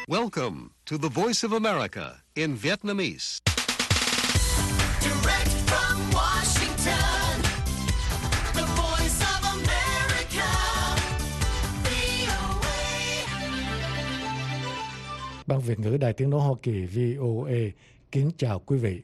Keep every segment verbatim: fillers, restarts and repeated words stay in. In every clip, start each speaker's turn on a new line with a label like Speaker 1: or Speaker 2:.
Speaker 1: Welcome to the Voice of America in Vietnamese.
Speaker 2: Direct from Washington, the Voice of America, vê o a.
Speaker 3: Ban Việt ngữ Đài Tiếng nói Hoa Kỳ vê o a kính chào quý vị.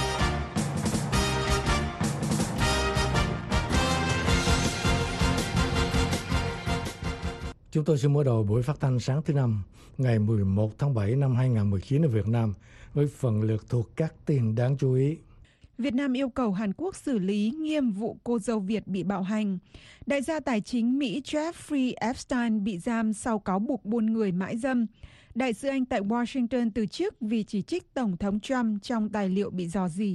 Speaker 3: Chúng tôi xin mở đầu buổi phát thanh sáng thứ năm, ngày mười một tháng bảy năm hai nghìn không trăm mười chín ở Việt Nam với phần lượt thuộc các tin đáng chú ý.
Speaker 4: Việt Nam yêu cầu Hàn Quốc xử lý nghiêm vụ cô dâu Việt bị bạo hành. Đại gia tài chính Mỹ Jeffrey Epstein bị giam sau cáo buộc buôn người mại dâm. Đại sứ Anh tại Washington từ chức vì chỉ trích Tổng thống Trump trong tài liệu bị rò rỉ.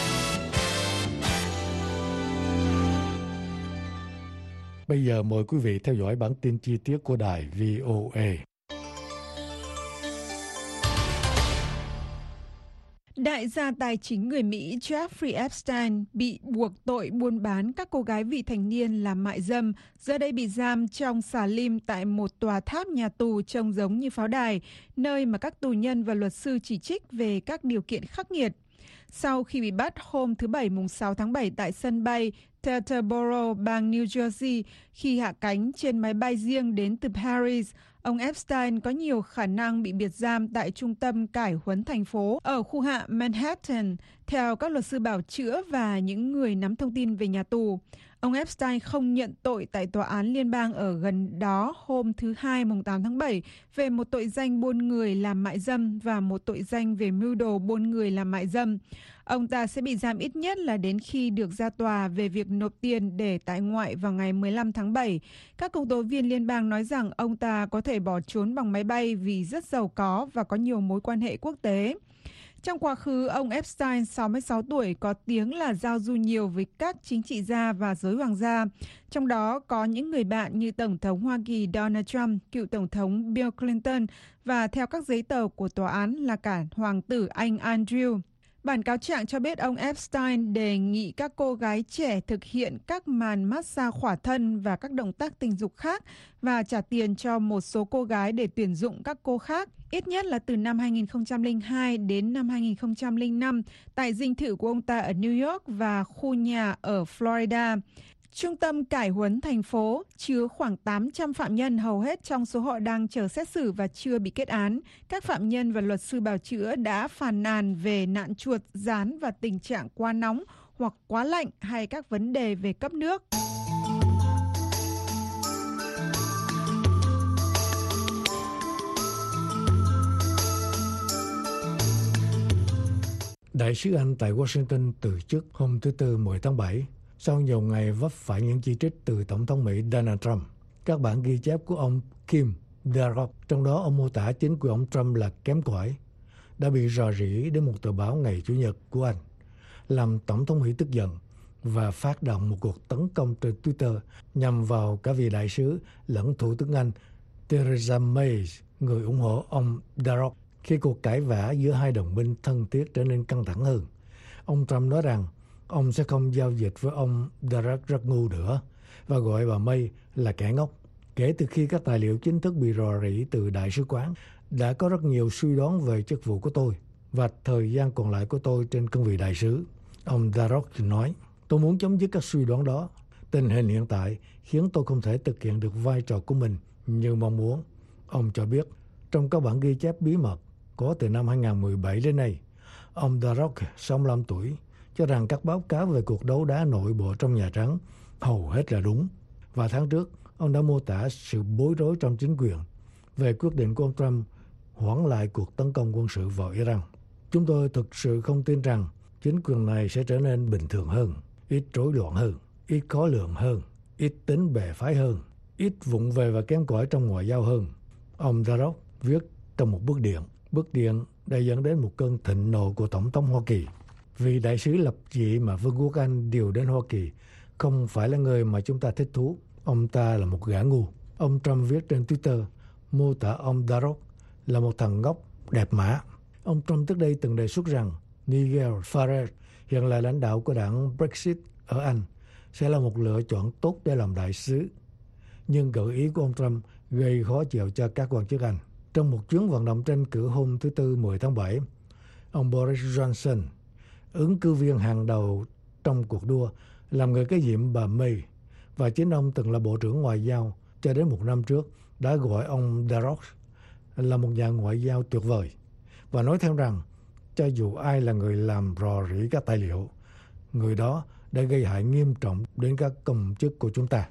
Speaker 3: Bây giờ mời quý vị theo dõi bản tin chi tiết của đài vê o a.
Speaker 4: Đại gia tài chính người Mỹ Jeffrey Epstein bị buộc tội buôn bán các cô gái vị thành niên làm mại dâm, giờ đây bị giam trong xà lim tại một tòa tháp nhà tù trông giống như pháo đài, nơi mà các tù nhân và luật sư chỉ trích về các điều kiện khắc nghiệt. Sau khi bị bắt hôm thứ Bảy mùng sáu tháng bảy tại sân bay Teterboro, bang New Jersey, khi hạ cánh trên máy bay riêng đến từ Paris, ông Epstein có nhiều khả năng bị biệt giam tại trung tâm cải huấn thành phố ở khu hạ Manhattan, theo các luật sư bào chữa và những người nắm thông tin về nhà tù. Ông Epstein không nhận tội tại tòa án liên bang ở gần đó hôm thứ Hai mùng tám tháng bảy về một tội danh buôn người làm mại dâm và một tội danh về mưu đồ buôn người làm mại dâm. Ông ta sẽ bị giam ít nhất là đến khi được ra tòa về việc nộp tiền để tại ngoại vào ngày mười lăm tháng bảy. Các công tố viên liên bang nói rằng ông ta có thể bỏ trốn bằng máy bay vì rất giàu có và có nhiều mối quan hệ quốc tế. Trong quá khứ, ông Epstein, sáu mươi sáu tuổi, có tiếng là giao du nhiều với các chính trị gia và giới hoàng gia. Trong đó có những người bạn như Tổng thống Hoa Kỳ Donald Trump, cựu Tổng thống Bill Clinton và theo các giấy tờ của tòa án là cả Hoàng tử Anh Andrew. Bản cáo trạng cho biết ông Epstein đề nghị các cô gái trẻ thực hiện các màn massage khỏa thân và các động tác tình dục khác và trả tiền cho một số cô gái để tuyển dụng các cô khác, ít nhất là từ năm hai nghìn không trăm lẻ hai đến năm hai nghìn không trăm lẻ năm tại dinh thự của ông ta ở New York và khu nhà ở Florida. Trung tâm cải huấn thành phố chứa khoảng tám trăm phạm nhân, hầu hết trong số họ đang chờ xét xử và chưa bị kết án. Các phạm nhân và luật sư bào chữa đã phàn nàn về nạn chuột, gián và tình trạng quá nóng hoặc quá lạnh hay các vấn đề về cấp nước.
Speaker 3: Đại sứ Anh tại Washington từ chức hôm thứ Tư mười tháng bảy. Sau nhiều ngày vấp phải những chỉ trích từ Tổng thống Mỹ Donald Trump. Các bản ghi chép của ông Kim Darroch, trong đó ông mô tả chính quyền ông Trump là kém cỏi, đã bị rò rỉ đến một tờ báo ngày Chủ nhật của Anh, làm Tổng thống Mỹ tức giận và phát động một cuộc tấn công trên Twitter nhằm vào cả vị đại sứ lẫn Thủ tướng Anh Theresa May, người ủng hộ ông Darroch, khi cuộc cãi vã giữa hai đồng minh thân thiết trở nên căng thẳng hơn. Ông Trump nói rằng ông sẽ không giao dịch với ông Darroch rất ngu nữa và gọi bà May là kẻ ngốc. Kể từ khi các tài liệu chính thức bị rò rỉ từ đại sứ quán, đã có rất nhiều suy đoán về chức vụ của tôi và thời gian còn lại của tôi trên cương vị đại sứ. Ông Darroch nói, tôi muốn chấm dứt các suy đoán đó. Tình hình hiện tại khiến tôi không thể thực hiện được vai trò của mình như mong muốn. Ông cho biết, trong các bản ghi chép bí mật có từ năm hai nghìn không trăm mười bảy đến nay, ông Darroch, sáu mươi lăm tuổi, cho rằng các báo cáo về cuộc đấu đá nội bộ trong Nhà Trắng hầu hết là đúng. Và tháng trước, ông đã mô tả sự bối rối trong chính quyền về quyết định của ông Trump hoãn lại cuộc tấn công quân sự vào Iran. Chúng tôi thực sự không tin rằng chính quyền này sẽ trở nên bình thường hơn, ít rối loạn hơn, ít khó lường hơn, ít tính bè phái hơn, ít vụng về và kém cỏi trong ngoại giao hơn. Ông Darroch viết trong một bức điện. Bức điện đã dẫn đến một cơn thịnh nộ của Tổng thống Hoa Kỳ. Vì đại sứ lập dị mà Vương quốc Anh điều đến Hoa Kỳ không phải là người mà chúng ta thích thú. Ông ta là một gã ngu. Ông Trump viết trên Twitter mô tả ông Darroch là một thằng ngốc đẹp mã. Ông Trump trước đây từng đề xuất rằng Nigel Farage, hiện là lãnh đạo của đảng Brexit ở Anh, sẽ là một lựa chọn tốt để làm đại sứ. Nhưng gợi ý của ông Trump gây khó chịu cho các quan chức Anh. Trong một chuyến vận động tranh cử hôm thứ Tư mười tháng bảy, ông Boris Johnson, ứng cử viên hàng đầu trong cuộc đua, làm người kế nhiệm bà May, và chính ông từng là Bộ trưởng Ngoại giao cho đến một năm trước, đã gọi ông Darroch là một nhà ngoại giao tuyệt vời và nói thêm rằng cho dù ai là người làm rò rỉ các tài liệu, người đó đã gây hại nghiêm trọng đến các công chức của chúng ta.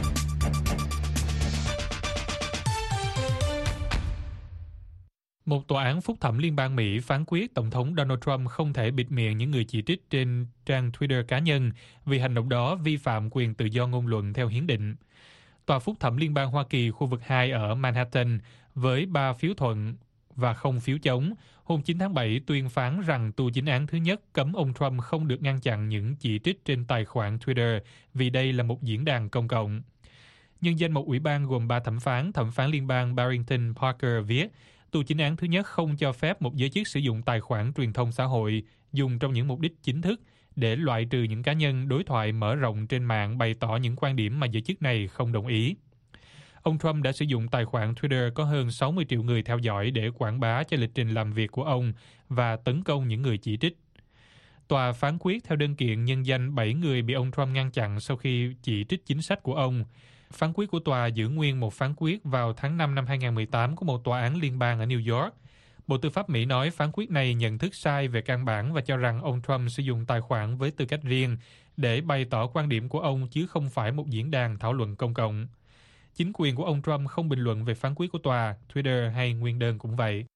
Speaker 5: Một tòa án phúc thẩm liên bang Mỹ phán quyết Tổng thống Donald Trump không thể bịt miệng những người chỉ trích trên trang Twitter cá nhân vì hành động đó vi phạm quyền tự do ngôn luận theo hiến định. Tòa phúc thẩm liên bang Hoa Kỳ khu vực hai ở Manhattan với ba phiếu thuận và không phiếu chống, hôm chín tháng bảy tuyên phán rằng tù chính án thứ nhất cấm ông Trump không được ngăn chặn những chỉ trích trên tài khoản Twitter vì đây là một diễn đàn công cộng. Nhân danh một ủy ban gồm ba thẩm phán, thẩm phán liên bang Barrington Parker viết, tù chính án thứ nhất không cho phép một giới chức sử dụng tài khoản truyền thông xã hội dùng trong những mục đích chính thức để loại trừ những cá nhân đối thoại mở rộng trên mạng bày tỏ những quan điểm mà giới chức này không đồng ý. Ông Trump đã sử dụng tài khoản Twitter có hơn sáu mươi triệu người theo dõi để quảng bá cho lịch trình làm việc của ông và tấn công những người chỉ trích. Tòa phán quyết theo đơn kiện nhân danh bảy người bị ông Trump ngăn chặn sau khi chỉ trích chính sách của ông. Phán quyết của tòa giữ nguyên một phán quyết vào tháng năm năm hai không một tám của một tòa án liên bang ở New York. Bộ Tư pháp Mỹ nói phán quyết này nhận thức sai về căn bản và cho rằng ông Trump sử dụng tài khoản với tư cách riêng để bày tỏ quan điểm của ông chứ không phải một diễn đàn thảo luận công cộng. Chính quyền của ông Trump không bình luận về phán quyết của tòa, Twitter hay nguyên đơn cũng vậy.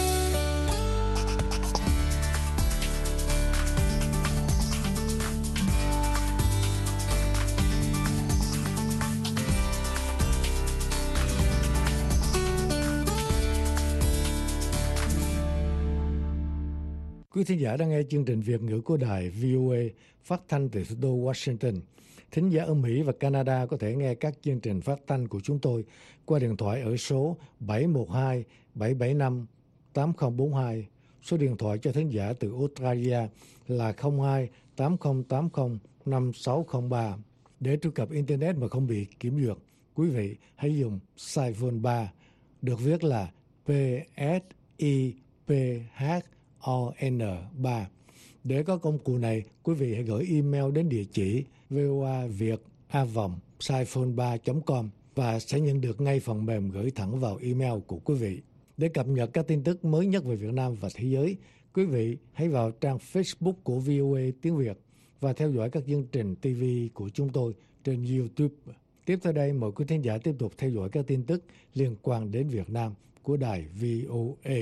Speaker 3: Quý thính giả đang nghe chương trình Việt ngữ của đài vê o a phát thanh từ thủ đô Washington. Thính giả ở Mỹ và Canada có thể nghe các chương trình phát thanh của chúng tôi qua điện thoại ở số bảy một hai bảy bảy năm tám không bốn hai. Số điện thoại cho thính giả từ Australia là không hai tám không tám không năm sáu không ba. Để truy cập Internet mà không bị kiểm duyệt, quý vị hãy dùng Siphone ba, được viết là P S I P H O N ba. Để có công cụ này, quý vị hãy gửi email đến địa chỉ voaviet a vòng siphone ba chấm com và sẽ nhận được ngay phần mềm gửi thẳng vào email của quý vị. Để cập nhật các tin tức mới nhất về Việt Nam và thế giới, quý vị hãy vào trang Facebook của vê o a tiếng Việt và theo dõi các chương trình ti vi của chúng tôi trên YouTube. Tiếp theo đây, mời quý thính giả tiếp tục theo dõi các tin tức liên quan đến Việt Nam của đài vê o a.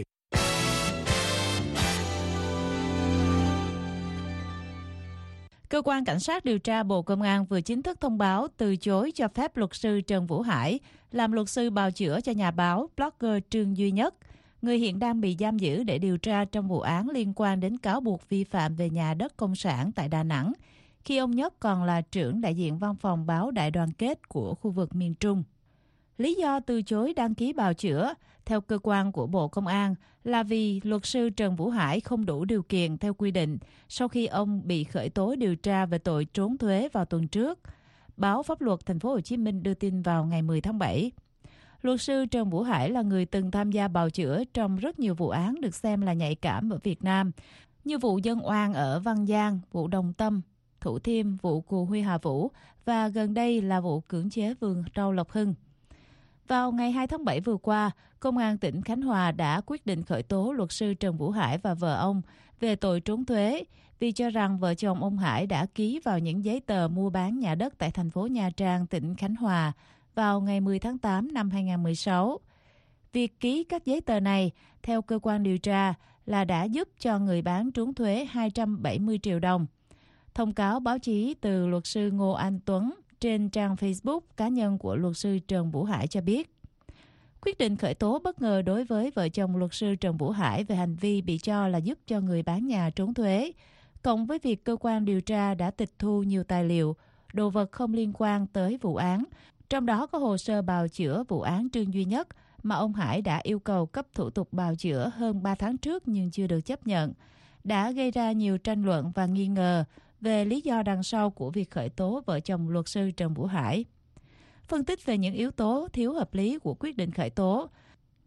Speaker 6: Cơ quan Cảnh sát điều tra Bộ Công an vừa chính thức thông báo từ chối cho phép luật sư Trần Vũ Hải làm luật sư bào chữa cho nhà báo, blogger Trương Duy Nhất, người hiện đang bị giam giữ để điều tra trong vụ án liên quan đến cáo buộc vi phạm về nhà đất công sản tại Đà Nẵng, khi ông Nhất còn là trưởng đại diện văn phòng báo Đại Đoàn kết của khu vực miền Trung. Lý do từ chối đăng ký bào chữa, theo cơ quan của Bộ Công an, là vì luật sư Trần Vũ Hải không đủ điều kiện theo quy định sau khi ông bị khởi tố điều tra về tội trốn thuế vào tuần trước. Báo Pháp luật Thành phố Hồ Chí Minh đưa tin vào ngày mười tháng bảy. Luật sư Trần Vũ Hải là người từng tham gia bào chữa trong rất nhiều vụ án được xem là nhạy cảm ở Việt Nam, như vụ dân oan ở Văn Giang, vụ Đồng Tâm, Thủ Thiêm, vụ Cù Huy Hà Vũ và gần đây là vụ cưỡng chế vườn rau Lộc Hưng. Vào ngày hai tháng bảy vừa qua, Công an tỉnh Khánh Hòa đã quyết định khởi tố luật sư Trần Vũ Hải và vợ ông về tội trốn thuế vì cho rằng vợ chồng ông Hải đã ký vào những giấy tờ mua bán nhà đất tại thành phố Nha Trang, tỉnh Khánh Hòa vào ngày mười tháng tám năm hai không một sáu. Việc ký các giấy tờ này, theo cơ quan điều tra, là đã giúp cho người bán trốn thuế hai trăm bảy mươi triệu đồng. Thông cáo báo chí từ luật sư Ngô Anh Tuấn trên trang Facebook cá nhân của luật sư Trần Vũ Hải cho biết, quyết định khởi tố bất ngờ đối với vợ chồng luật sư Trần Vũ Hải về hành vi bị cho là giúp cho người bán nhà trốn thuế, cộng với việc cơ quan điều tra đã tịch thu nhiều tài liệu, đồ vật không liên quan tới vụ án, trong đó có hồ sơ bào chữa vụ án Trương Duy Nhất mà ông Hải đã yêu cầu cấp thủ tục bào chữa hơn ba tháng trước nhưng chưa được chấp nhận, đã gây ra nhiều tranh luận và nghi ngờ về lý do đằng sau của việc khởi tố vợ chồng luật sư Trần Vũ Hải. Phân tích về những yếu tố thiếu hợp lý của quyết định khởi tố,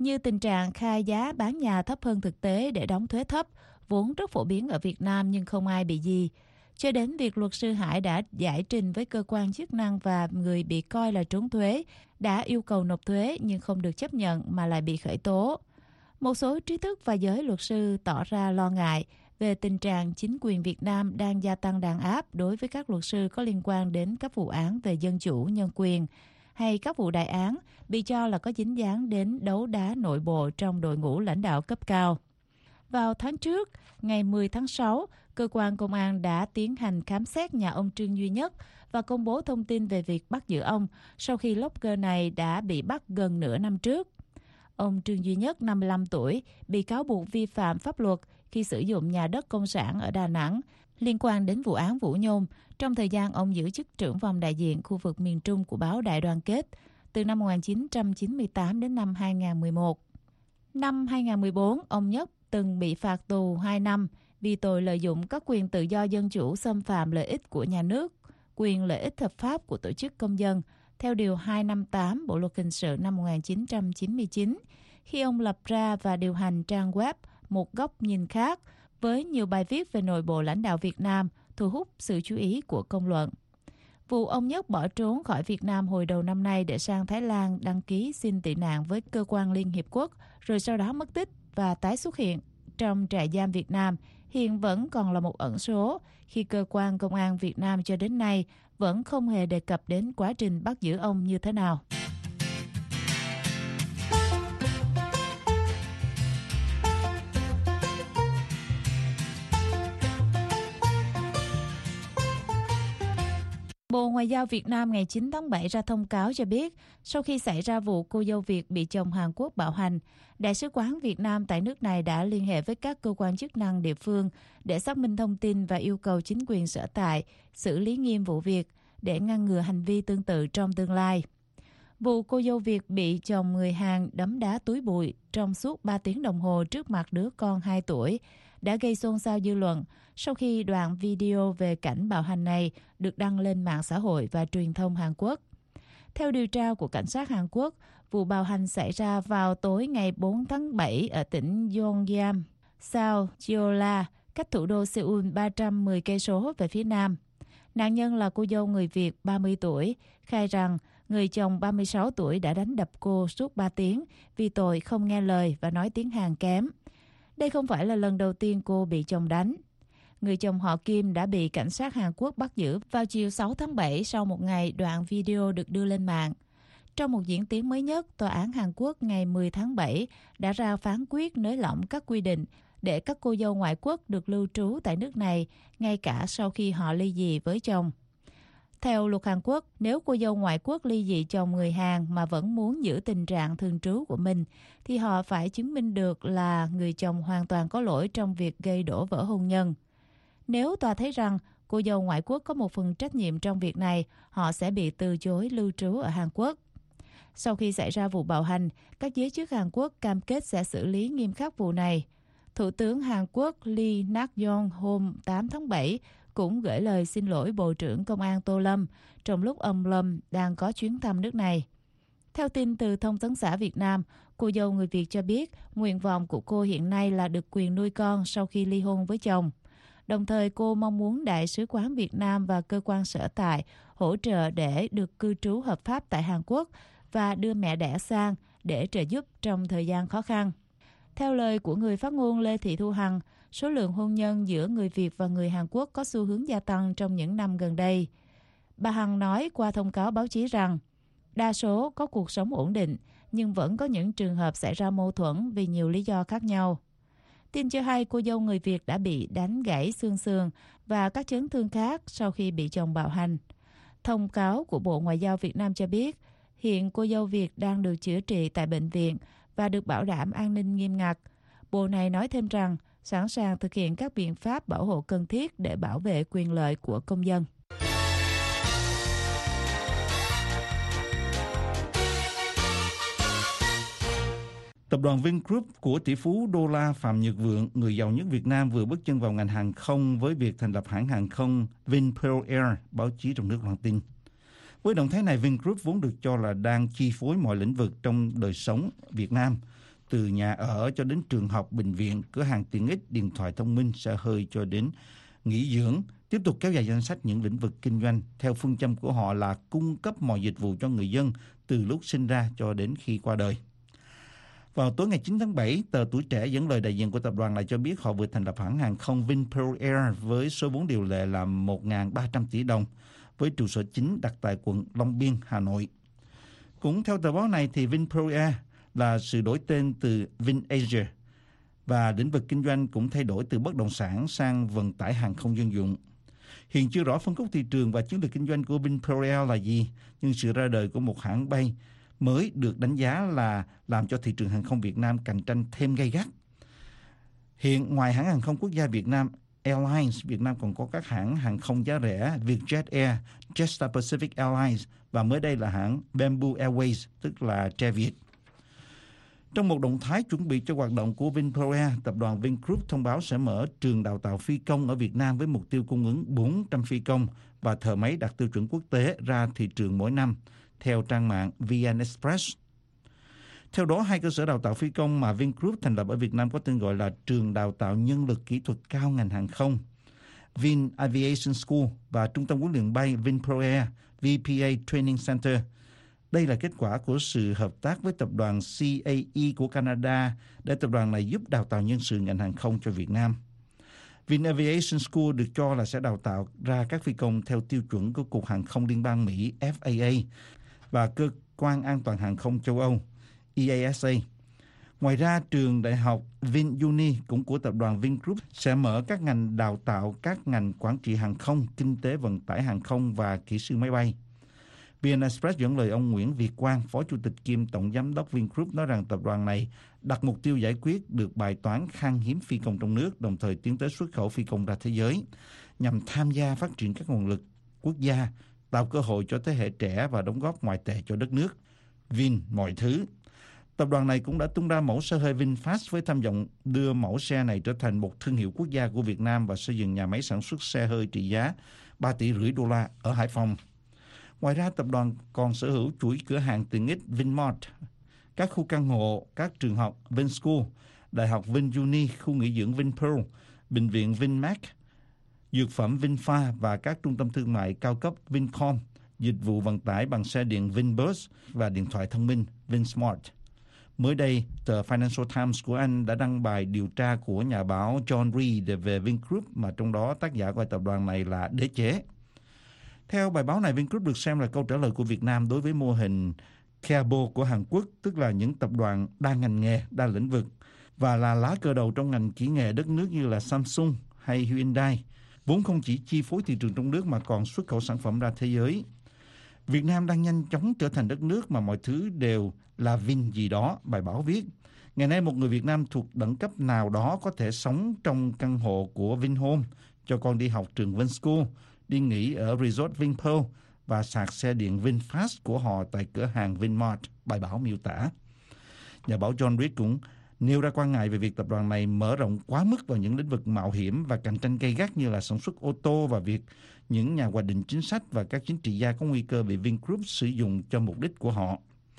Speaker 6: như tình trạng khai giá bán nhà thấp hơn thực tế để đóng thuế thấp, vốn rất phổ biến ở Việt Nam nhưng không ai bị gì, cho đến việc luật sư Hải đã giải trình với cơ quan chức năng và người bị coi là trốn thuế đã yêu cầu nộp thuế nhưng không được chấp nhận mà lại bị khởi tố. Một số trí thức và giới luật sư tỏ ra lo ngại về tình trạng chính quyền Việt Nam đang gia tăng đàn áp đối với các luật sư có liên quan đến các vụ án về dân chủ, nhân quyền hay các vụ đại án bị cho là có dính dáng đến đấu đá nội bộ trong đội ngũ lãnh đạo cấp cao. Vào tháng trước, ngày mười tháng sáu, cơ quan công an đã tiến hành khám xét nhà ông Trương Duy Nhất và công bố thông tin về việc bắt giữ ông sau khi blogger này đã bị bắt gần nửa năm trước. Ông Trương Duy Nhất, năm mươi lăm tuổi, bị cáo buộc vi phạm pháp luật khi sử dụng nhà đất công sản ở Đà Nẵng liên quan đến vụ án Vũ Nhôm trong thời gian ông giữ chức trưởng phòng đại diện khu vực miền Trung của báo Đại Đoàn Kết từ năm một nghìn chín trăm chín mươi tám đến năm hai nghìn không trăm mười một. Năm hai nghìn không trăm mười bốn, ông Nhất từng bị phạt tù hai năm vì tội lợi dụng các quyền tự do dân chủ xâm phạm lợi ích của nhà nước, quyền lợi ích hợp pháp của tổ chức công dân, theo Điều hai trăm năm mươi tám Bộ Luật Hình sự năm một nghìn chín trăm chín mươi chín, khi ông lập ra và điều hành trang web Một Góc Nhìn Khác với nhiều bài viết về nội bộ lãnh đạo Việt Nam, thu hút sự chú ý của công luận. Vụ ông Nhất bỏ trốn khỏi Việt Nam hồi đầu năm nay để sang Thái Lan đăng ký xin tị nạn với cơ quan Liên Hiệp Quốc, rồi sau đó mất tích và tái xuất hiện trong trại giam Việt Nam, hiện vẫn còn là một ẩn số khi cơ quan công an Việt Nam cho đến nay vẫn không hề đề cập đến quá trình bắt giữ ông như thế nào. Bộ Ngoại giao Việt Nam ngày chín tháng bảy ra thông cáo cho biết, sau khi xảy ra vụ cô dâu Việt bị chồng Hàn Quốc bạo hành, Đại sứ quán Việt Nam tại nước này đã liên hệ với các cơ quan chức năng địa phương để xác minh thông tin và yêu cầu chính quyền sở tại xử lý nghiêm vụ việc để ngăn ngừa hành vi tương tự trong tương lai. Vụ cô dâu Việt bị chồng người Hàn đấm đá túi bụi trong suốt ba tiếng đồng hồ trước mặt đứa con hai tuổi đã gây xôn xao dư luận sau khi đoạn video về cảnh bạo hành này được đăng lên mạng xã hội và truyền thông Hàn Quốc. Theo điều tra của cảnh sát Hàn Quốc, vụ bạo hành xảy ra vào tối ngày bốn tháng bảy ở tỉnh Yongyam, South Jeolla, cách thủ đô Seoul ba trăm mười cây số về phía nam. Nạn nhân là cô dâu người Việt ba mươi tuổi, khai rằng người chồng ba mươi sáu tuổi đã đánh đập cô suốt ba tiếng vì tội không nghe lời và nói tiếng Hàn kém. Đây không phải là lần đầu tiên cô bị chồng đánh. Người chồng họ Kim đã bị cảnh sát Hàn Quốc bắt giữ vào chiều sáu tháng bảy sau một ngày đoạn video được đưa lên mạng. Trong một diễn tiến mới nhất, Tòa án Hàn Quốc ngày mười tháng bảy đã ra phán quyết nới lỏng các quy định để các cô dâu ngoại quốc được lưu trú tại nước này ngay cả sau khi họ ly dị với chồng. Theo luật Hàn Quốc, nếu cô dâu ngoại quốc ly dị chồng người Hàn mà vẫn muốn giữ tình trạng thường trú của mình, thì họ phải chứng minh được là người chồng hoàn toàn có lỗi trong việc gây đổ vỡ hôn nhân. Nếu tòa thấy rằng cô dâu ngoại quốc có một phần trách nhiệm trong việc này, họ sẽ bị từ chối lưu trú ở Hàn Quốc. Sau khi xảy ra vụ bạo hành, các giới chức Hàn Quốc cam kết sẽ xử lý nghiêm khắc vụ này. Thủ tướng Hàn Quốc Lee Nak-yong hôm tám tháng bảy cũng gửi lời xin lỗi Bộ trưởng Công an Tô Lâm trong lúc ông Lâm đang có chuyến thăm nước này. Theo tin từ Thông tấn xã Việt Nam, cô dâu người Việt cho biết nguyện vọng của cô hiện nay là được quyền nuôi con sau khi ly hôn với chồng. Đồng thời cô mong muốn Đại sứ quán Việt Nam và cơ quan sở tại hỗ trợ để được cư trú hợp pháp tại Hàn Quốc và đưa mẹ đẻ sang để trợ giúp trong thời gian khó khăn. Theo lời của người phát ngôn Lê Thị Thu Hằng, số lượng hôn nhân giữa người Việt và người Hàn Quốc có xu hướng gia tăng trong những năm gần đây. Bà Hằng nói qua thông cáo báo chí rằng, đa số có cuộc sống ổn định, nhưng vẫn có những trường hợp xảy ra mâu thuẫn vì nhiều lý do khác nhau. Tin cho hay cô dâu người Việt đã bị đánh gãy xương sườn và các chấn thương khác sau khi bị chồng bạo hành. Thông cáo của Bộ Ngoại giao Việt Nam cho biết, hiện cô dâu Việt đang được chữa trị tại bệnh viện và được bảo đảm an ninh nghiêm ngặt. Bộ này nói thêm rằng, sẵn sàng thực hiện các biện pháp bảo hộ cần thiết để bảo vệ quyền lợi của công dân.
Speaker 7: Tập đoàn Vingroup của tỷ phú đô la Phạm Nhật Vượng, người giàu nhất Việt Nam, vừa bước chân vào ngành hàng không với việc thành lập hãng hàng không Vinpearl Air, báo chí trong nước loan tin. Với động thái này, Vingroup vốn được cho là đang chi phối mọi lĩnh vực trong đời sống Việt Nam, từ nhà ở cho đến trường học, bệnh viện, cửa hàng tiện ích, điện thoại thông minh, xe hơi cho đến nghỉ dưỡng, tiếp tục kéo dài danh sách những lĩnh vực kinh doanh theo phương châm của họ là cung cấp mọi dịch vụ cho người dân từ lúc sinh ra cho đến khi qua đời. Vào tối ngày chín tháng bảy, tờ Tuổi Trẻ dẫn lời đại diện của tập đoàn lại cho biết họ vừa thành lập hãng hàng không Vinpearl Air với số vốn điều lệ là một nghìn ba trăm tỷ đồng, với trụ sở chính đặt tại quận Long Biên, Hà Nội. Cũng theo tờ báo này thì Vinpearl Air là sự đổi tên từ VinAsia và lĩnh vực kinh doanh cũng thay đổi từ bất động sản sang vận tải hàng không dân dụng. Hiện chưa rõ phân khúc thị trường và chiến lược kinh doanh của Vinpearl Air là gì, nhưng sự ra đời của một hãng bay mới được đánh giá là làm cho thị trường hàng không Việt Nam cạnh tranh thêm gay gắt. Hiện ngoài hãng hàng không quốc gia Việt Nam Airlines, Việt Nam còn có các hãng hàng không giá rẻ Vietjet Air, Jetstar Pacific Airlines và mới đây là hãng Bamboo Airways, tức là Tre Việt. Trong một động thái chuẩn bị cho hoạt động của Vinpearl Air, tập đoàn Vingroup thông báo sẽ mở trường đào tạo phi công ở Việt Nam với mục tiêu cung ứng bốn trăm phi công và thợ máy đạt tiêu chuẩn quốc tế ra thị trường mỗi năm, theo trang mạng vê en Express. Theo đó, hai cơ sở đào tạo phi công mà Vingroup thành lập ở Việt Nam có tên gọi là Trường Đào tạo Nhân lực Kỹ thuật Cao ngành hàng không, Vin Aviation School, và Trung tâm huấn luyện bay Vinpearl Air, vê pê a Training Center. Đây là kết quả của sự hợp tác với tập đoàn xê a e của Canada để tập đoàn này giúp đào tạo nhân sự ngành hàng không cho Việt Nam. Vin Aviation School được cho là sẽ đào tạo ra các phi công theo tiêu chuẩn của Cục Hàng không Liên bang Mỹ F A A và Cơ quan An toàn Hàng không châu Âu E A S A. Ngoài ra, trường đại học VinUni cũng của tập đoàn Vingroup sẽ mở các ngành đào tạo các ngành quản trị hàng không, kinh tế vận tải hàng không và kỹ sư máy bay. vê en Express dẫn lời ông Nguyễn Việt Quang, Phó Chủ tịch kiêm Tổng Giám đốc Vingroup nói rằng tập đoàn này đặt mục tiêu giải quyết được bài toán khan hiếm phi công trong nước, đồng thời tiến tới xuất khẩu phi công ra thế giới, nhằm tham gia phát triển các nguồn lực quốc gia, tạo cơ hội cho thế hệ trẻ và đóng góp ngoại tệ cho đất nước. Vin mọi thứ. Tập đoàn này cũng đã tung ra mẫu xe hơi VinFast với tham vọng đưa mẫu xe này trở thành một thương hiệu quốc gia của Việt Nam và xây dựng nhà máy sản xuất xe hơi trị giá ba tỷ rưỡi đô la ở Hải Phòng. Ngoài ra, tập đoàn còn sở hữu chuỗi cửa hàng tiện ích Vinmart, các khu căn hộ, các trường học Vinschool, đại học VinUni, khu nghỉ dưỡng Vinpearl, bệnh viện Vinmec, dược phẩm Vinpha và các trung tâm thương mại cao cấp Vincom, dịch vụ vận tải bằng xe điện Vinbus và điện thoại thông minh Vinsmart. Mới đây, tờ Financial Times của Anh đã đăng bài điều tra của nhà báo John Reed về Vingroup mà trong đó tác giả gọi tập đoàn này là đế chế. Theo bài báo này, Vingroup được xem là câu trả lời của Việt Nam đối với mô hình Keabo của Hàn Quốc, tức là những tập đoàn đa ngành nghề, đa lĩnh vực và là lá cờ đầu trong ngành kỹ nghệ đất nước như là Samsung hay Hyundai, vốn không chỉ chi phối thị trường trong nước mà còn xuất khẩu sản phẩm ra thế giới. Việt Nam đang nhanh chóng trở thành đất nước mà mọi thứ đều là Vin gì đó, bài báo viết. Ngày nay một người Việt Nam thuộc đẳng cấp nào đó có thể sống trong căn hộ của Vinhome, cho con đi học trường Vinschool, đi nghỉ ở Resort Vinpearl và sạc xe điện VinFast của họ tại cửa hàng Vinmart, bài báo miêu tả. Nhà báo John Reed cũng nêu ra quan ngại về việc tập đoàn này mở rộng quá mức vào những lĩnh vực mạo hiểm và cạnh tranh gay gắt như là sản xuất ô tô và việc những nhà hoạch định chính sách và các chính trị gia có nguy cơ bị Vingroup sử dụng cho mục đích của họ.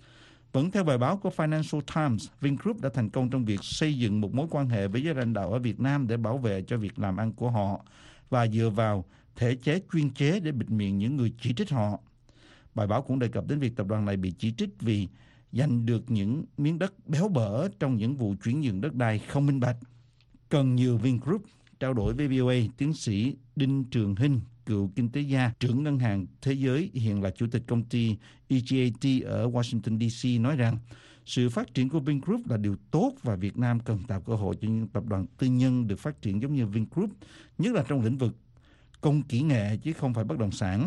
Speaker 7: Vẫn theo bài báo của Financial Times, Vingroup đã thành công trong việc xây dựng một mối quan hệ với giới lãnh đạo ở Việt Nam để bảo vệ cho việc làm ăn của họ và dựa vào thể chế chuyên chế để bịt miệng những người chỉ trích họ. Bài báo cũng đề cập đến việc tập đoàn này bị chỉ trích vì giành được những miếng đất béo bở trong những vụ chuyển nhượng đất đai không minh bạch. Cần nhiều Vingroup trao đổi với vê o a, tiến sĩ Đinh Trường Hinh, cựu kinh tế gia, trưởng ngân hàng thế giới, hiện là chủ tịch công ty e giê a tê ở Washington đê xê nói rằng sự phát triển của Vingroup là điều tốt và Việt Nam cần tạo cơ hội cho những tập đoàn tư nhân được phát triển giống như Vingroup, nhất là trong lĩnh vực công kỹ nghệ chứ không phải bất động sản.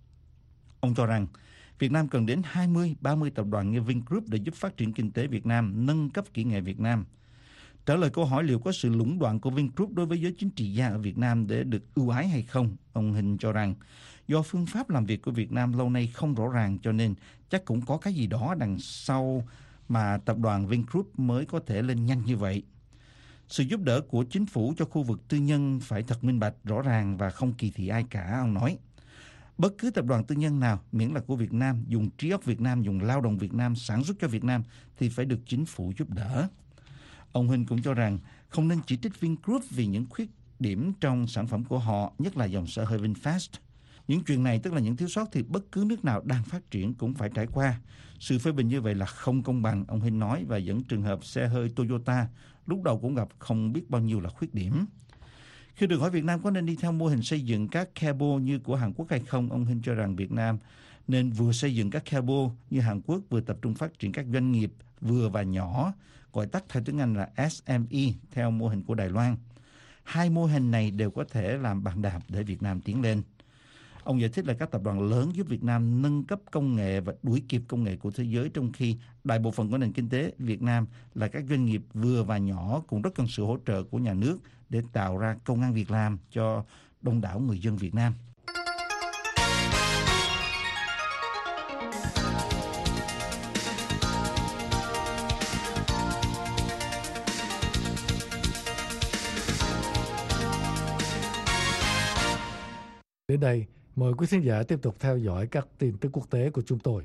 Speaker 7: Ông cho rằng Việt Nam cần đến hai mươi ba mươi tập đoàn như Vingroup để giúp phát triển kinh tế Việt Nam, nâng cấp kỹ nghệ Việt Nam. Trả lời câu hỏi liệu có sự lũng đoạn của Vingroup đối với giới chính trị gia ở Việt Nam để được ưu ái hay không, ông Hình cho rằng do phương pháp làm việc của Việt Nam lâu nay không rõ ràng cho nên chắc cũng có cái gì đó đằng sau mà tập đoàn Vingroup mới có thể lên nhanh như vậy. Sự giúp đỡ của chính phủ cho khu vực tư nhân phải thật minh bạch, rõ ràng và không kỳ thị ai cả, ông nói. Bất cứ tập đoàn tư nhân nào, miễn là của Việt Nam, dùng trí óc Việt Nam, dùng lao động Việt Nam, sản xuất cho Việt Nam thì phải được chính phủ giúp đỡ. Ông Hinh cũng cho rằng không nên chỉ trích Vingroup vì những khuyết điểm trong sản phẩm của họ, nhất là dòng xe hơi VinFast. Những chuyện này, tức là những thiếu sót thì bất cứ nước nào đang phát triển cũng phải trải qua. Sự phê bình như vậy là không công bằng, ông Hinh nói, và dẫn trường hợp xe hơi Toyota lúc đầu cũng gặp không biết bao nhiêu là khuyết điểm. Khi được hỏi Việt Nam có nên đi theo mô hình xây dựng các cabo như của Hàn Quốc hay không, ông Hinh cho rằng Việt Nam nên vừa xây dựng các cabo như Hàn Quốc, vừa tập trung phát triển các doanh nghiệp vừa và nhỏ, gọi tắt theo tiếng Anh là ét em e, theo mô hình của Đài Loan. Hai mô hình này đều có thể làm bàn đạp để Việt Nam tiến lên. Ông giải thích là các tập đoàn lớn giúp Việt Nam nâng cấp công nghệ và đuổi kịp công nghệ của thế giới, trong khi đại bộ phận của nền kinh tế Việt Nam là các doanh nghiệp vừa và nhỏ cũng rất cần sự hỗ trợ của nhà nước để tạo ra công ăn việc làm cho đông đảo người dân Việt Nam.
Speaker 3: Đến đây, mời quý khán giả tiếp tục theo dõi các tin tức quốc tế của chúng tôi.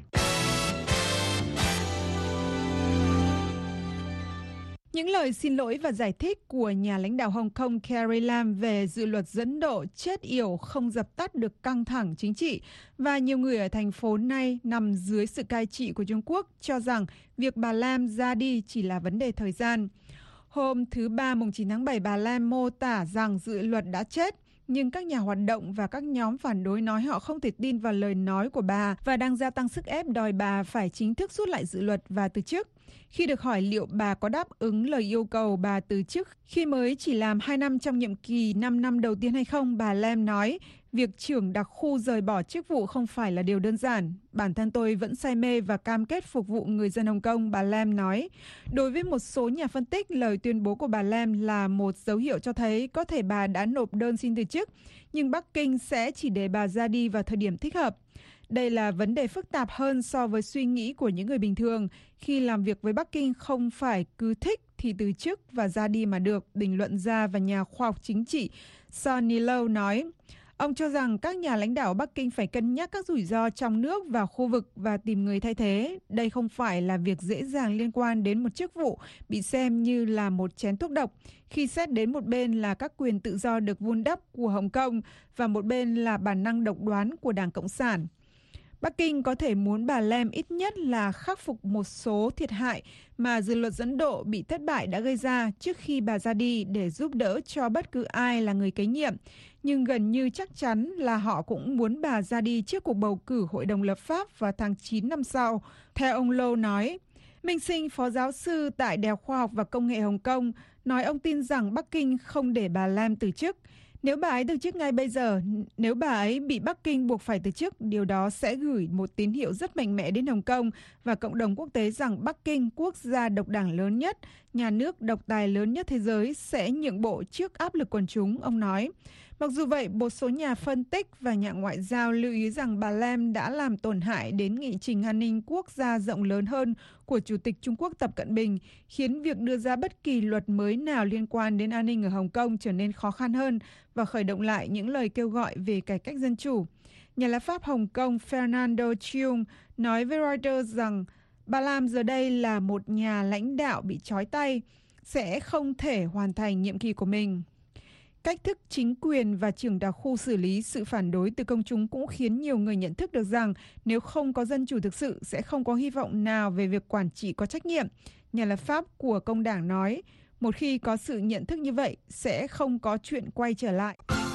Speaker 4: Những lời xin lỗi và giải thích của nhà lãnh đạo Hồng Kông Carrie Lam về dự luật dẫn độ chết yểu không dập tắt được căng thẳng chính trị, và nhiều người ở thành phố này nằm dưới sự cai trị của Trung Quốc cho rằng việc bà Lam ra đi chỉ là vấn đề thời gian. Hôm thứ Ba mùng chín tháng bảy, bà Lam mô tả rằng dự luật đã chết, nhưng các nhà hoạt động và các nhóm phản đối nói họ không thể tin vào lời nói của bà và đang gia tăng sức ép đòi bà phải chính thức rút lại dự luật và từ chức. Khi được hỏi liệu bà có đáp ứng lời yêu cầu bà từ chức khi mới chỉ làm hai năm trong nhiệm kỳ năm năm đầu tiên hay không, bà Lam nói, việc trưởng đặc khu rời bỏ chức vụ không phải là điều đơn giản. Bản thân tôi vẫn say mê và cam kết phục vụ người dân Hồng Kông, bà Lam nói. Đối với một số nhà phân tích, lời tuyên bố của bà Lam là một dấu hiệu cho thấy có thể bà đã nộp đơn xin từ chức, nhưng Bắc Kinh sẽ chỉ để bà ra đi vào thời điểm thích hợp. Đây là vấn đề phức tạp hơn so với suy nghĩ của những người bình thường. Khi làm việc với Bắc Kinh không phải cứ thích thì từ chức và ra đi mà được, bình luận gia và nhà khoa học chính trị Sonny Low nói. Ông cho rằng các nhà lãnh đạo Bắc Kinh phải cân nhắc các rủi ro trong nước và khu vực và tìm người thay thế. Đây không phải là việc dễ dàng liên quan đến một chức vụ bị xem như là một chén thuốc độc, khi xét đến một bên là các quyền tự do được vun đắp của Hồng Kông và một bên là bản năng độc đoán của Đảng Cộng sản. Bắc Kinh có thể muốn bà Lam ít nhất là khắc phục một số thiệt hại mà dự luật dẫn độ bị thất bại đã gây ra trước khi bà ra đi để giúp đỡ cho bất cứ ai là người kế nhiệm. Nhưng gần như chắc chắn là họ cũng muốn bà ra đi trước cuộc bầu cử Hội đồng lập pháp vào tháng chín năm sau, theo ông Lô nói. Minh Sinh, phó giáo sư tại Đại học Khoa học và Công nghệ Hồng Kông, nói ông tin rằng Bắc Kinh không để bà Lam từ chức. Nếu bà ấy từ chức ngay bây giờ, nếu bà ấy bị Bắc Kinh buộc phải từ chức, điều đó sẽ gửi một tín hiệu rất mạnh mẽ đến Hồng Kông và cộng đồng quốc tế rằng Bắc Kinh, quốc gia độc đảng lớn nhất, nhà nước độc tài lớn nhất thế giới, sẽ nhượng bộ trước áp lực quần chúng, ông nói. Mặc dù vậy, một số nhà phân tích và nhà ngoại giao lưu ý rằng bà Lam đã làm tổn hại đến nghị trình an ninh quốc gia rộng lớn hơn của Chủ tịch Trung Quốc Tập Cận Bình, khiến việc đưa ra bất kỳ luật mới nào liên quan đến an ninh ở Hồng Kông trở nên khó khăn hơn và khởi động lại những lời kêu gọi về cải cách dân chủ. Nhà lập pháp Hồng Kông Fernando Cheung nói với Reuters rằng bà Lam giờ đây là một nhà lãnh đạo bị trói tay, sẽ không thể hoàn thành nhiệm kỳ của mình. Cách thức chính quyền và trưởng đặc khu xử lý sự phản đối từ công chúng cũng khiến nhiều người nhận thức được rằng nếu không có dân chủ thực sự sẽ không có hy vọng nào về việc quản trị có trách nhiệm. Nhà lập pháp của công đảng nói, một khi có sự nhận thức như vậy sẽ không có chuyện quay trở lại.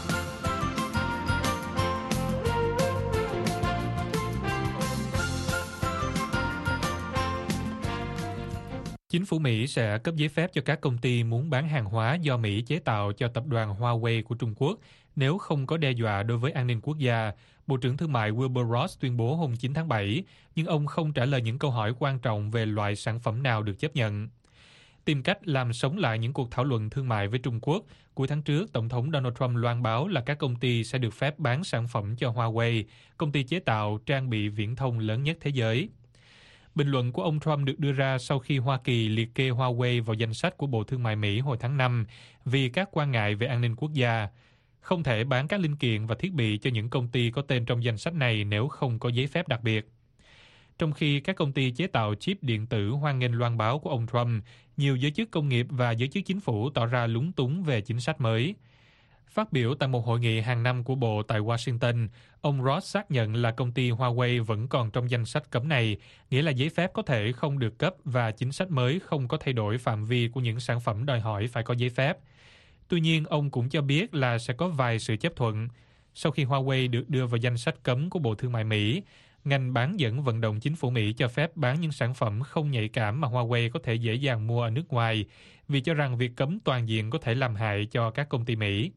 Speaker 5: Chính phủ Mỹ sẽ cấp giấy phép cho các công ty muốn bán hàng hóa do Mỹ chế tạo cho tập đoàn Huawei của Trung Quốc nếu không có đe dọa đối với an ninh quốc gia, Bộ trưởng Thương mại Wilbur Ross tuyên bố hôm chín tháng bảy, nhưng ông không trả lời những câu hỏi quan trọng về loại sản phẩm nào được chấp nhận. Tìm cách làm sống lại những cuộc thảo luận thương mại với Trung Quốc, cuối tháng trước, Tổng thống Donald Trump loan báo là các công ty sẽ được phép bán sản phẩm cho Huawei, công ty chế tạo trang bị viễn thông lớn nhất thế giới. Bình luận của ông Trump được đưa ra sau khi Hoa Kỳ liệt kê Huawei vào danh sách của Bộ Thương mại Mỹ hồi tháng năm vì các quan ngại về an ninh quốc gia. Không thể bán các linh kiện và thiết bị cho những công ty có tên trong danh sách này nếu không có giấy phép đặc biệt. Trong khi các công ty chế tạo chip điện tử hoan nghênh loan báo của ông Trump, nhiều giới chức công nghiệp và giới chức chính phủ tỏ ra lúng túng về chính sách mới. Phát biểu tại một hội nghị hàng năm của Bộ tại Washington, ông Ross xác nhận là công ty Huawei vẫn còn trong danh sách cấm này, nghĩa là giấy phép có thể không được cấp và chính sách mới không có thay đổi phạm vi của những sản phẩm đòi hỏi phải có giấy phép. Tuy nhiên, ông cũng cho biết là sẽ có vài sự chấp thuận. Sau khi Huawei được đưa vào danh sách cấm của Bộ Thương mại Mỹ, ngành bán dẫn vận động chính phủ Mỹ cho phép bán những sản phẩm không nhạy cảm mà Huawei có thể dễ dàng mua ở nước ngoài, vì cho rằng việc cấm toàn diện có thể làm hại cho các công ty Mỹ.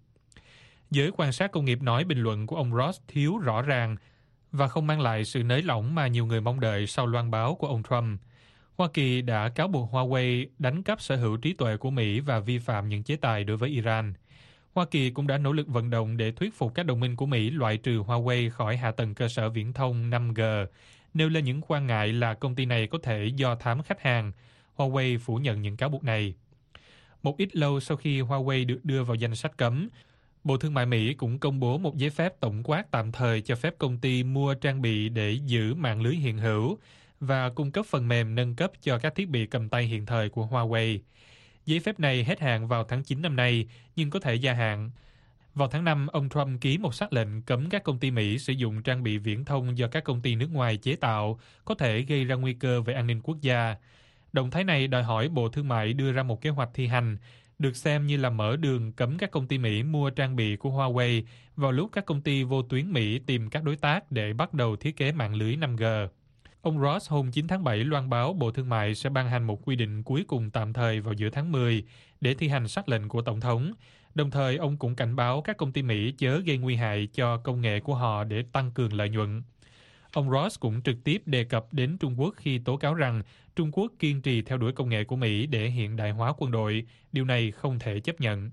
Speaker 5: Giới quan sát công nghiệp nói bình luận của ông Ross thiếu rõ ràng và không mang lại sự nới lỏng mà nhiều người mong đợi sau loan báo của ông Trump. Hoa Kỳ đã cáo buộc Huawei đánh cắp sở hữu trí tuệ của Mỹ và vi phạm những chế tài đối với Iran. Hoa Kỳ cũng đã nỗ lực vận động để thuyết phục các đồng minh của Mỹ loại trừ Huawei khỏi hạ tầng cơ sở viễn thông năm G, nêu lên những quan ngại là công ty này có thể do thám khách hàng. Huawei phủ nhận những cáo buộc này. Một ít lâu sau khi Huawei được đưa vào danh sách cấm, Bộ Thương mại Mỹ cũng công bố một giấy phép tổng quát tạm thời cho phép công ty mua trang bị để giữ mạng lưới hiện hữu và cung cấp phần mềm nâng cấp cho các thiết bị cầm tay hiện thời của Huawei. Giấy phép này hết hạn vào tháng chín năm nay, nhưng có thể gia hạn. Vào tháng năm, ông Trump ký một sắc lệnh cấm các công ty Mỹ sử dụng trang bị viễn thông do các công ty nước ngoài chế tạo, có thể gây ra nguy cơ về an ninh quốc gia. Động thái này đòi hỏi Bộ Thương mại đưa ra một kế hoạch thi hành, được xem như là mở đường cấm các công ty Mỹ mua trang bị của Huawei vào lúc các công ty vô tuyến Mỹ tìm các đối tác để bắt đầu thiết kế mạng lưới năm G. Ông Ross hôm chín tháng bảy loan báo Bộ Thương mại sẽ ban hành một quy định cuối cùng tạm thời vào giữa tháng mười để thi hành sắc lệnh của Tổng thống. Đồng thời, ông cũng cảnh báo các công ty Mỹ chớ gây nguy hại cho công nghệ của họ để tăng cường lợi nhuận. Ông Ross cũng trực tiếp đề cập đến Trung Quốc khi tố cáo rằng Trung Quốc kiên trì theo đuổi công nghệ của Mỹ để hiện đại hóa quân đội. Điều này không thể chấp nhận.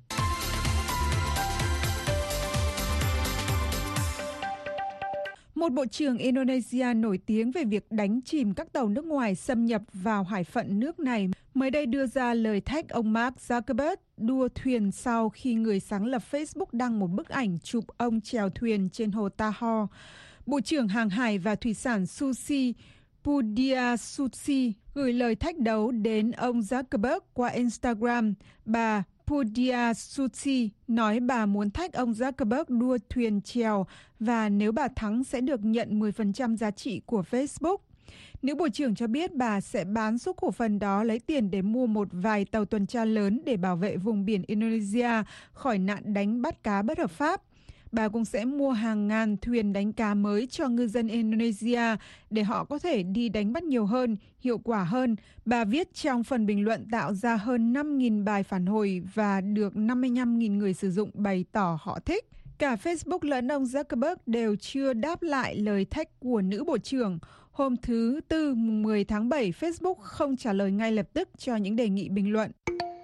Speaker 4: Một bộ trưởng Indonesia nổi tiếng về việc đánh chìm các tàu nước ngoài xâm nhập vào hải phận nước này mới đây đưa ra lời thách ông Mark Zuckerberg đua thuyền sau khi người sáng lập Facebook đăng một bức ảnh chụp ông chèo thuyền trên hồ Tahor. Bộ trưởng Hàng hải và Thủy sản Susi Pudiasusi gửi lời thách đấu đến ông Zuckerberg qua Instagram. Bà Pudiasusi nói bà muốn thách ông Zuckerberg đua thuyền chèo và nếu bà thắng sẽ được nhận mười phần trăm giá trị của Facebook. Nữ bộ trưởng cho biết bà sẽ bán số cổ phần đó lấy tiền để mua một vài tàu tuần tra lớn để bảo vệ vùng biển Indonesia khỏi nạn đánh bắt cá bất hợp pháp. Bà cũng sẽ mua hàng ngàn thuyền đánh cá mới cho ngư dân Indonesia để họ có thể đi đánh bắt nhiều hơn, hiệu quả hơn. Bà viết trong phần bình luận tạo ra hơn năm nghìn bài phản hồi và được năm mươi lăm nghìn người sử dụng bày tỏ họ thích. Cả Facebook lẫn ông Zuckerberg đều chưa đáp lại lời thách của nữ bộ trưởng. Hôm thứ Tư, mười tháng bảy, Facebook không trả lời ngay lập tức cho những đề nghị bình luận.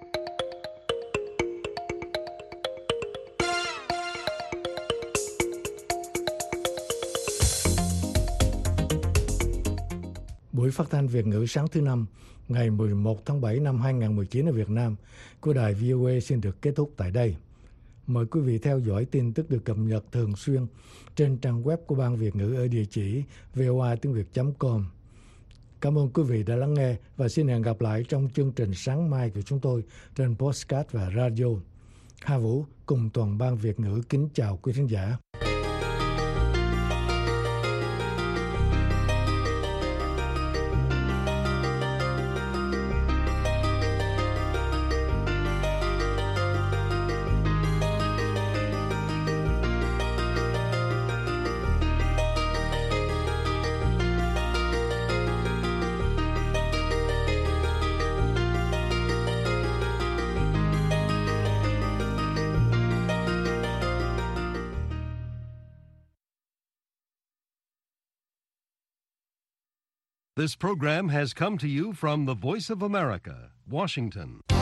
Speaker 3: Buổi phát thanh Việt ngữ sáng thứ Năm, ngày mười một tháng bảy năm hai nghìn không trăm mười chín ở Việt Nam của đài vê o a xin được kết thúc tại đây. Mời quý vị theo dõi tin tức được cập nhật thường xuyên trên trang web của Ban Việt ngữ ở địa chỉ voa tiếng việt chấm com. Cảm ơn quý vị đã lắng nghe và xin hẹn gặp lại trong chương trình sáng mai của chúng tôi trên podcast và radio. Hà Vũ cùng toàn Ban Việt ngữ kính chào quý khán giả.
Speaker 1: This program has come to you from the Voice of America, Washington.